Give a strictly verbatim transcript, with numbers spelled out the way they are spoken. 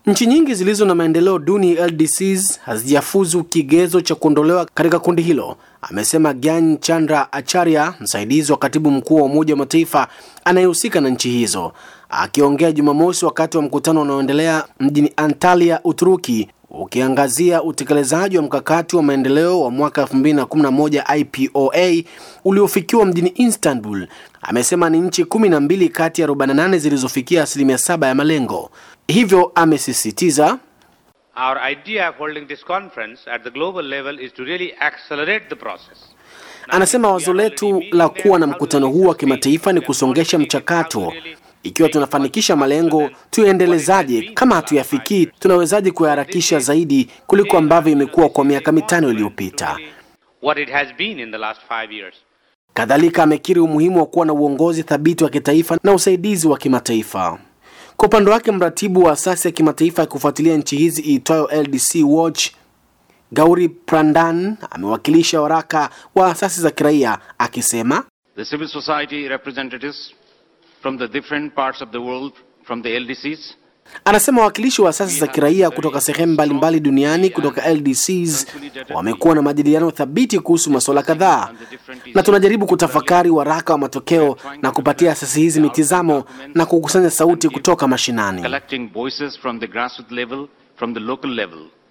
Nchi nyingi zilizo na maendeleo duni L D Cs hazijafuzu kigezo cha kuondolewa katika kundi hilo, amesema Gyan Chandra Acharya, msaidizi wa katibu mkuu wa Umoja wa Mataifa anayehusika na nchi hizo. Akiongea Jumamosi wakati wa mkutano unaoendelea mjini Antalya, Uturuki, ukiangazia utekelezaji wa mkakati wa maendeleo wa mwaka elfu mbili na kumi na moja I P O A uliofikiwa mjini Istanbul, amesema ni nchi kumi na mbili kati ya arobaini na nane zilizofikia asilimia saba ya malengo. Hivyo amesisitiza, Our idea of holding this conference at the global level is to really accelerate the process. Anasema wazo letu la kuwa na mkutano huu wa kimataifa ni kusongesha mchakato. Ikiwa tunafanikisha malengo, tuendelezaje? Kama hatuyafikii, tunawezaje kuharakisha zaidi kuliko ambavyo imekuwa kwa miaka mitano iliyopita? What it has been in the last five years. Kadhalika amekiri umuhimu wa kuwa na uongozi thabiti wa kitaifa na usaidizi wa kimataifa. Kwa upande wake, mratibu wa asasi ya kimataifa ya kufuatilia nchi hizi iitwayo L D C Watch, Gauri Pradhan, amewakilisha waraka wa asasi za kiraia akisema, The civil society representatives from the different parts of the world from the L D Cs. Anasema wawakilishi wa asasi za kiraia kutoka sehemu mbalimbali duniani kutoka L D Cs wamekuwa na majadiliano thabiti kuhusu masuala kadhaa, na tunajaribu kutafakari waraka wa matokeo na kupatia asasi hizi mitazamo na kukusanya sauti kutoka mashinani. Collecting voices from the grassroots level, from the local level.